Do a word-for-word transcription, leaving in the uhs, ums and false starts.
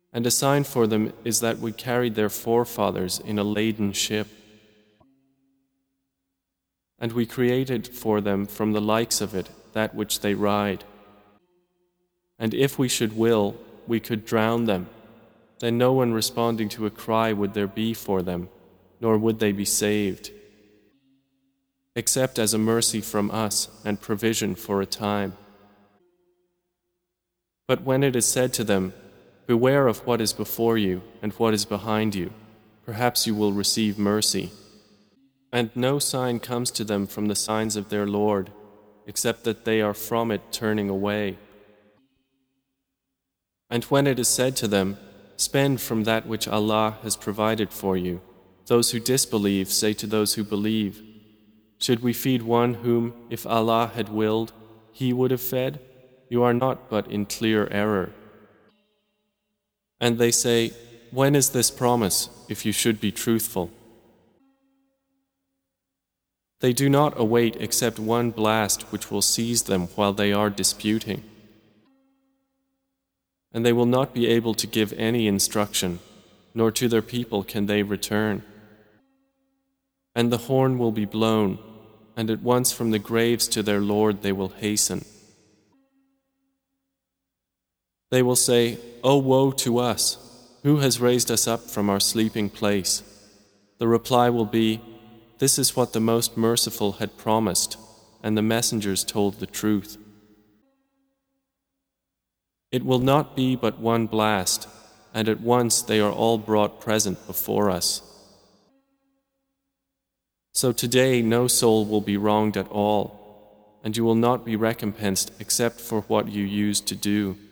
And a sign for them is that we carried their forefathers in a laden ship. And we created for them from the likes of it that which they ride. And if we should will, we could drown them. Then no one responding to a cry would there be for them, nor would they be saved, except as a mercy from us and provision for a time. But when it is said to them, beware of what is before you and what is behind you, perhaps you will receive mercy. And no sign comes to them from the signs of their Lord, except that they are from it turning away. And when it is said to them, spend from that which Allah has provided for you, those who disbelieve say to those who believe, should we feed one whom, if Allah had willed, He would have fed? You are not but in clear error. And they say, when is this promise, if you should be truthful? They do not await except one blast which will seize them while they are disputing. And they will not be able to give any instruction, nor to their people can they return. And the horn will be blown, and at once from the graves to their Lord they will hasten. They will say, O woe to us! Who has raised us up from our sleeping place? The reply will be, this is what the Most Merciful had promised, and the messengers told the truth. It will not be but one blast, and at once they are all brought present before us. So today no soul will be wronged at all, and you will not be recompensed except for what you used to do.